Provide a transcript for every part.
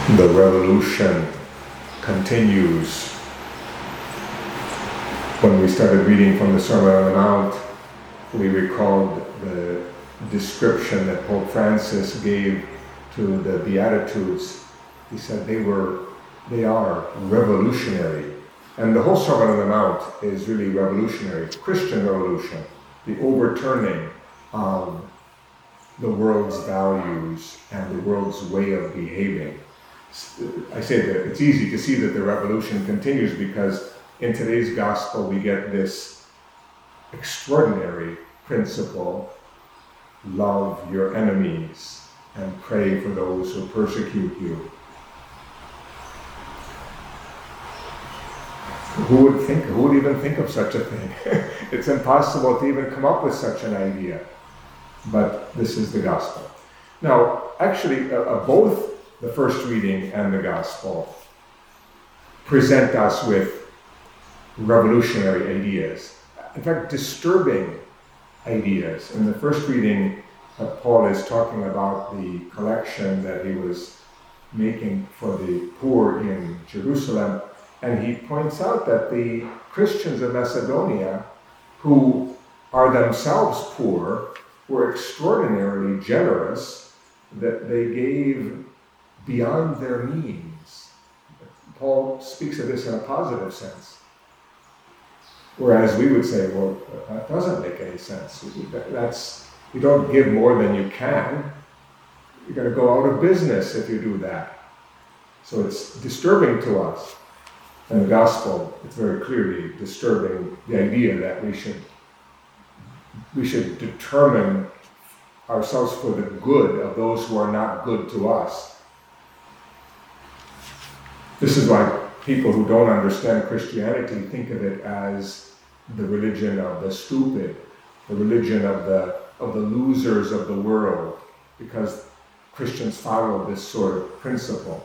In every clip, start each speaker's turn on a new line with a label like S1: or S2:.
S1: The revolution continues. When we started reading from the Sermon on the Mount, we recalled the description that Pope Francis gave to the Beatitudes. He said they are revolutionary. And the whole Sermon on the Mount is really revolutionary. Christian revolution, the overturning of the world's values and the world's way of behaving. I say that it's easy to see that the revolution continues because in today's gospel we get this extraordinary principle: love your enemies and pray for those who persecute you. Who would even think of such a thing? It's impossible to even come up with such an idea. But this is the gospel. Now, actually, both the first reading and the gospel present us with revolutionary ideas. In fact, disturbing ideas. In the first reading, Paul is talking about the collection that he was making for the poor in Jerusalem, and he points out that the Christians of Macedonia, who are themselves poor, were extraordinarily generous, that they gave beyond their means. Paul speaks of this in a positive sense. Whereas we would say, well, that doesn't make any sense. You don't give more than you can. You're going to go out of business if you do that. So it's disturbing to us. And the gospel, it's very clearly disturbing the idea that we should determine ourselves for the good of those who are not good to us. This is why people who don't understand Christianity think of it as the religion of the stupid, the religion of the losers of the world, because Christians follow this sort of principle.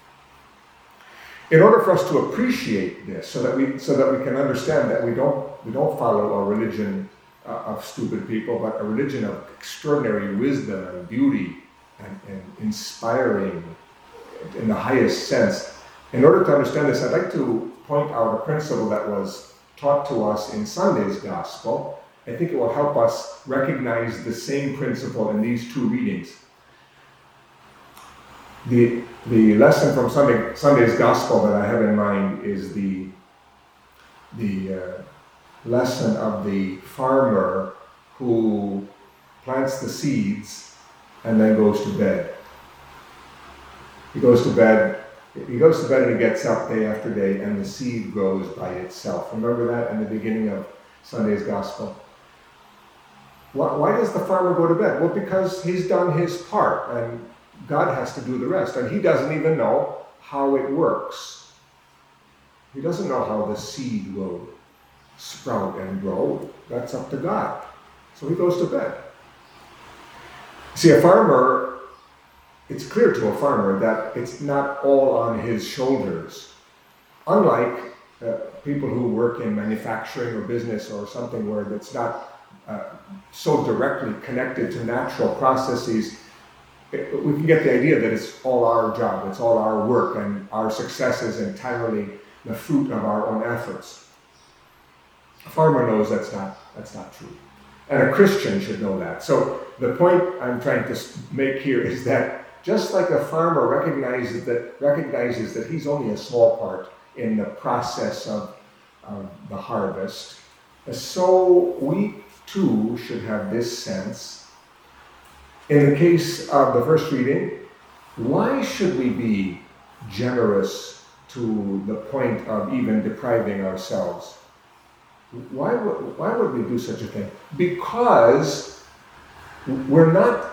S1: In order for us to appreciate this, so that we can understand that we don't follow a religion of stupid people, but a religion of extraordinary wisdom and beauty and inspiring in the highest sense. In order to understand this, I'd like to point out a principle that was taught to us in Sunday's Gospel. I think it will help us recognize the same principle in these two readings. The lesson from Sunday's Gospel that I have in mind is the lesson of the farmer who plants the seeds and then goes to bed. He goes to bed and he gets up day after day, and the seed grows by itself. Remember that in the beginning of Sunday's Gospel? Why does the farmer go to bed? Well, because he's done his part, and God has to do the rest, and he doesn't even know how it works. He doesn't know how the seed will sprout and grow. That's up to God. So he goes to bed. See, a farmer, it's clear to a farmer that it's not all on his shoulders. Unlike people who work in manufacturing or business or something where it's not so directly connected to natural processes, we can get the idea that it's all our job, it's all our work, and our success is entirely the fruit of our own efforts. A farmer knows that's not true. And a Christian should know that. So the point I'm trying to make here is that just like a farmer recognizes that he's only a small part in the process of the harvest, so we too should have this sense. In the case of the first reading, why should we be generous to the point of even depriving ourselves? Why would we do such a thing? Because we're not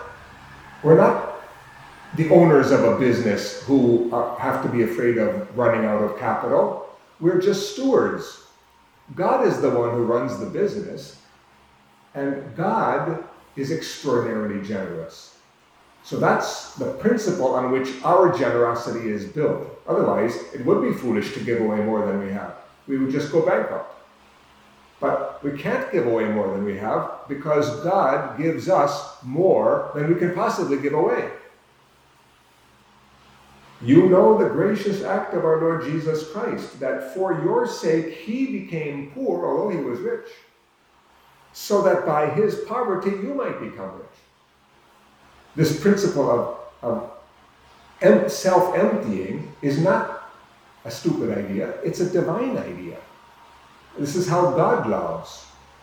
S1: the owners of a business who have to be afraid of running out of capital. We're just stewards. God is the one who runs the business, and God is extraordinarily generous. So that's the principle on which our generosity is built. Otherwise, it would be foolish to give away more than we have. We would just go bankrupt. But we can't give away more than we have because God gives us more than we can possibly give away. You know the gracious act of our Lord Jesus Christ, that for your sake he became poor, although he was rich, so that by his poverty you might become rich. This principle of self-emptying is not a stupid idea, it's a divine idea. This is how God loves.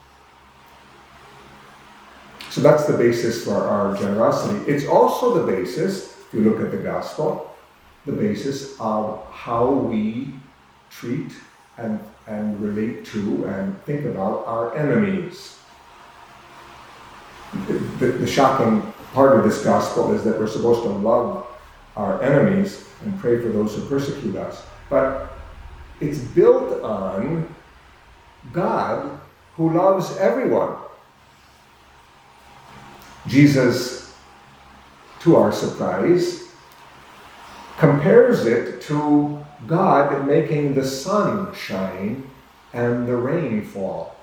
S1: So that's the basis for our generosity. It's also the basis, if you look at the gospel, the basis of how we treat and relate to and think about our enemies. The shocking part of this gospel is that we're supposed to love our enemies and pray for those who persecute us. But it's built on God who loves everyone. Jesus, to our surprise, compares it to God making the sun shine and the rain fall.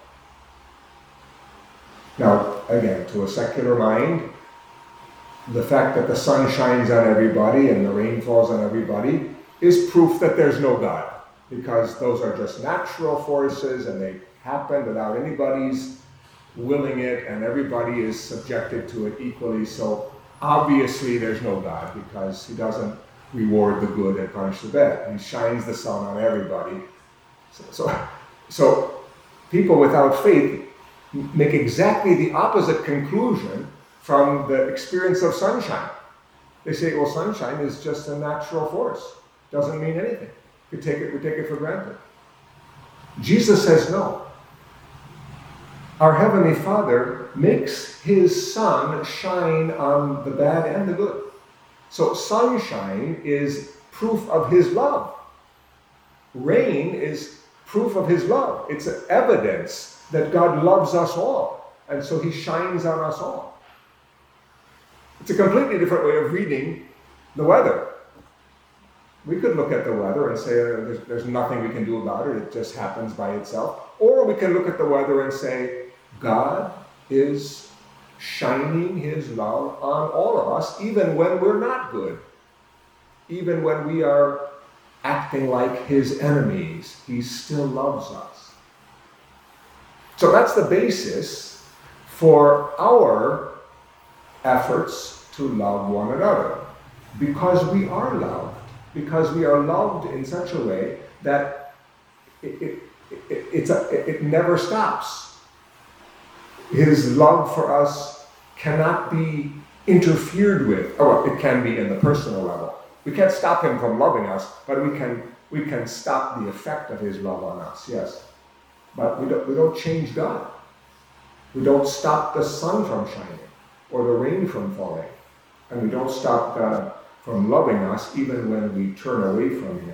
S1: Now, again, to a secular mind, the fact that the sun shines on everybody and the rain falls on everybody is proof that there's no God, because those are just natural forces and they happen without anybody's willing it, and everybody is subjected to it equally. So obviously there's no God, because he doesn't reward the good and punish the bad. He shines the sun on everybody. So people without faith make exactly the opposite conclusion from the experience of sunshine. They say, well, sunshine is just a natural force. Doesn't mean anything. We take it for granted. Jesus says no. Our Heavenly Father makes his sun shine on the bad and the good. So sunshine is proof of his love. Rain is proof of his love. It's evidence that God loves us all, and so he shines on us all. It's a completely different way of reading the weather. We could look at the weather and say there's nothing we can do about it, it just happens by itself. Or we can look at the weather and say, God is shining his love on all of us, even when we're not good. Even when we are acting like his enemies, he still loves us. So that's the basis for our efforts to love one another. Because we are loved. Because we are loved in such a way that it never stops. His love for us cannot be interfered with. Oh, well, it can be in the personal level. We can't stop him from loving us, but we can stop the effect of his love on us, yes. But we don't change God. We don't stop the sun from shining or the rain from falling. And we don't stop God from loving us even when we turn away from him.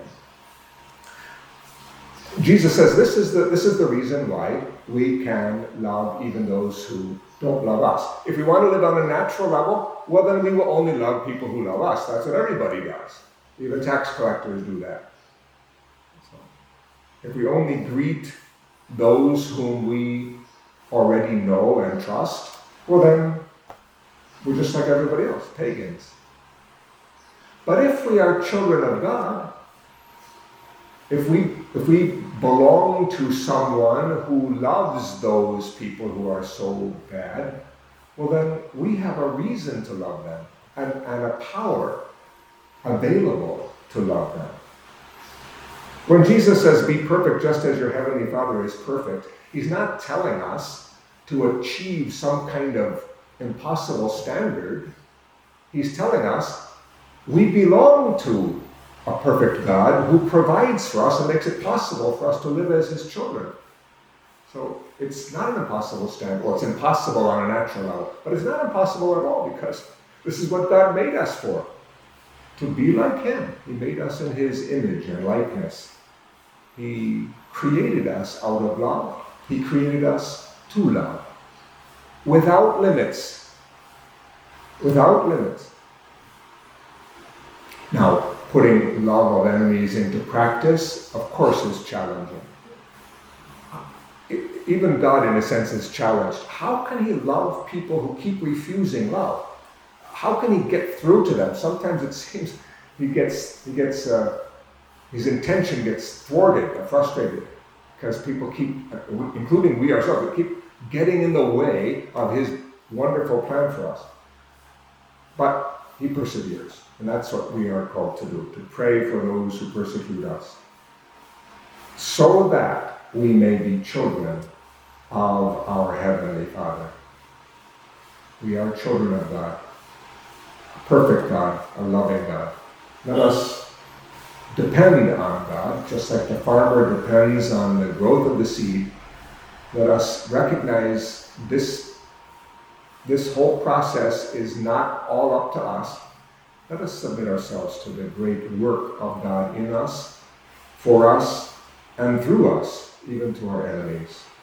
S1: Jesus says this is the reason why we can love even those who don't love us. If we want to live on a natural level, well, then we will only love people who love us. That's what everybody does. Even tax collectors do that. So, if we only greet those whom we already know and trust, well, then we're just like everybody else, pagans. But if we are children of God, if we belong to someone who loves those people who are so bad, well, then we have a reason to love them and a power available to love them. When Jesus says, be perfect just as your Heavenly Father is perfect, he's not telling us to achieve some kind of impossible standard. He's telling us we belong to a perfect God who provides for us and makes it possible for us to live as his children. So it's not an impossible standard. Well, it's impossible on a natural level, but it's not impossible at all, because this is what God made us for, to be like him. He made us in his image and likeness. He created us out of love. He created us to love, without limits. Without limits. Now, putting love of enemies into practice, of course, is challenging. Even God, in a sense, is challenged. How can he love people who keep refusing love? How can he get through to them? Sometimes it seems his intention gets thwarted or frustrated because people keep, including we ourselves, we keep getting in the way of his wonderful plan for us. But he perseveres, and that's what we are called to do, to pray for those who persecute us, so that we may be children of our Heavenly Father. We are children of God, a perfect God, a loving God. Let us depend on God, just like the farmer depends on the growth of the seed. Let us recognize this whole process is not all up to us. Let us submit ourselves to the great work of God in us, for us, and through us, even to our enemies.